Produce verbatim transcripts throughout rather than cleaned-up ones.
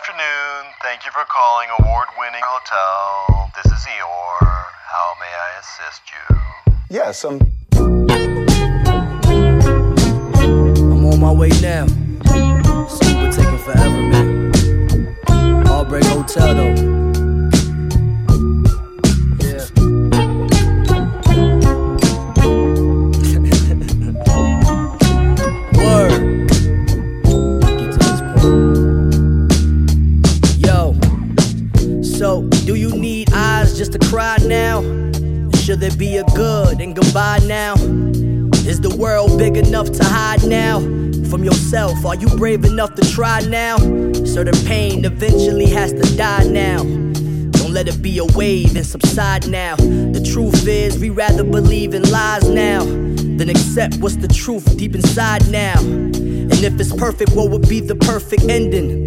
afternoon. Thank you for calling award-winning hotel. This is Eeyore. How may I assist you? Yes, um... I'm on my way now. This Uber taking forever, man. Heartbreak Hotel, though. Yeah. Word. Get to this point. Yo. So, do you need eyes just to cry now? Should there be a good and goodbye now? Is the world big enough to hide now? From yourself, are you brave enough to try now? Certain pain eventually has to die now. Don't let it be a wave and subside now. The truth is, we rather believe in lies now than accept what's the truth deep inside now. And if it's perfect, what would be the perfect ending?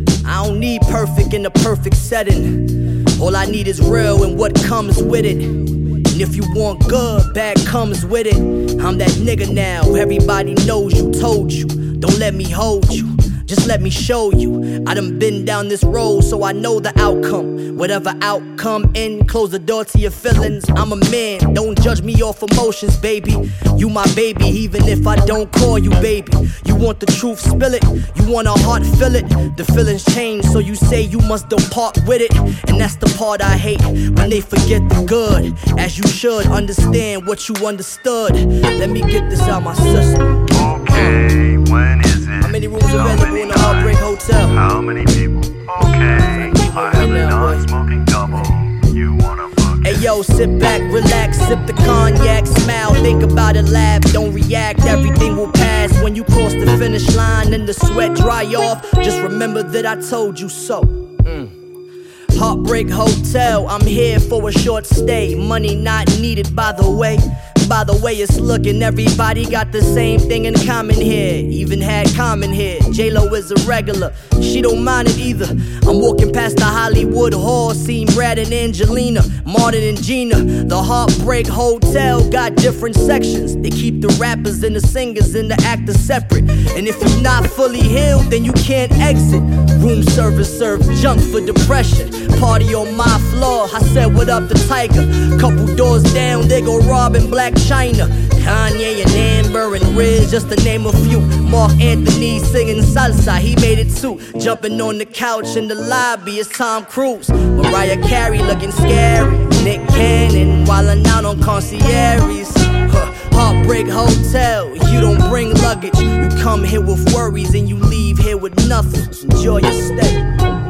I don't need perfect in a perfect setting. All I need is real and what comes with it. And if you want good, bad comes with it. I'm that nigga now, everybody knows you, told you. Don't let me hold you, just let me show you. I done been down this road, so I know the outcome. Whatever outcome in, close the door to your feelings. I'm a man, don't judge me off emotions, baby. You my baby, even if I don't call you baby. You want the truth, spill it. You want a heart, fill it. The feelings change, so you say you must depart with it. And that's the part I hate, when they forget the good. As you should understand what you understood. Let me get this out my system. Okay, when is it? How many rooms available in the Heartbreak Hotel? How many people? Okay, I have a non-smoking double. You wanna book it? Hey yo, sit back, relax, sip the cognac, smile, think about it, laugh, don't react, everything will pass. When you cross the finish line and the sweat dry off, just remember that I told you so. Mm. Heartbreak Hotel, I'm here for a short stay. Money not needed, by the way. By the way it's looking, everybody got the same thing in common here. Even had common here. J-Lo is a regular, she don't mind it either. I'm walking past the Hollywood Hall, seen Brad and Angelina, Martin and Gina. The Heartbreak Hotel got different sections. They keep the rappers and the singers and the actors separate. And if you're not fully healed, then you can't exit. Room service serve junk for depression. Party on my floor, I said what up to Tiger. Couple doors down, they go robbing Black China. Kanye and Amber and Riz, just to name a few. Mark Anthony singing salsa, he made it too. Jumping on the couch in the lobby, it's Tom Cruise. Mariah Carey looking scary. Nick Cannon wildin' out on concierges. Huh. Heartbreak Hotel, you don't bring luggage. You come here with worries and you leave here with nothing. Enjoy your stay.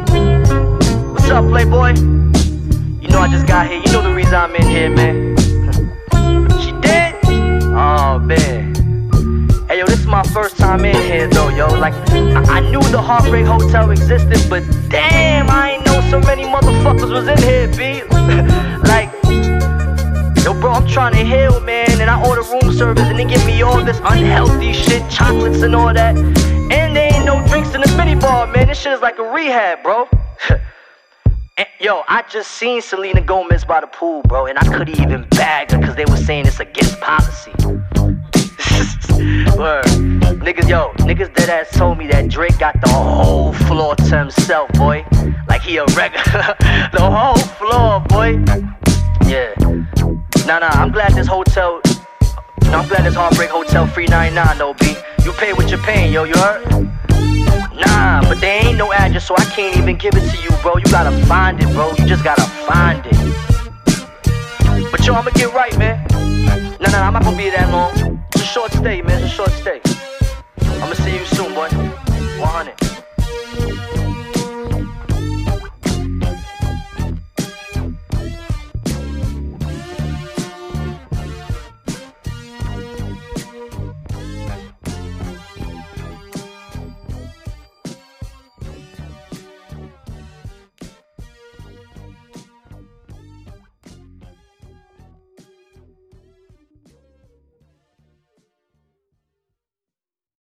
What's up, Playboy? You know I just got here, you know the reason I'm in here, man. Oh man, hey yo, this is my first time in here though, yo. Like, I, I knew the Heartbreak Hotel existed, but damn, I ain't know so many motherfuckers was in here, B. Like, yo, bro, I'm trying to heal, man, and I order room service, and they give me all this unhealthy shit, chocolates and all that, and there ain't no drinks in the minibar, man. This shit is like a rehab, bro. And, yo, I just seen Selena Gomez by the pool, bro, and I couldn't even bag her because they were saying it's against policy. Word. Niggas, yo, niggas dead ass told me that Drake got the whole floor to himself, boy. Like he a regular. The whole floor, boy. Yeah. Nah, nah, I'm glad this hotel, you know, I'm glad this Heartbreak Hotel free ninety-nine, though, B. You pay what you're paying, yo, you heard? Nah, but there ain't no address, so I can't even give it to you, bro. You gotta find it, bro. You just gotta find it. But yo, I'ma get right, man. Nah, nah, I'm not gonna be that long. It's a short stay, man. It's a short stay.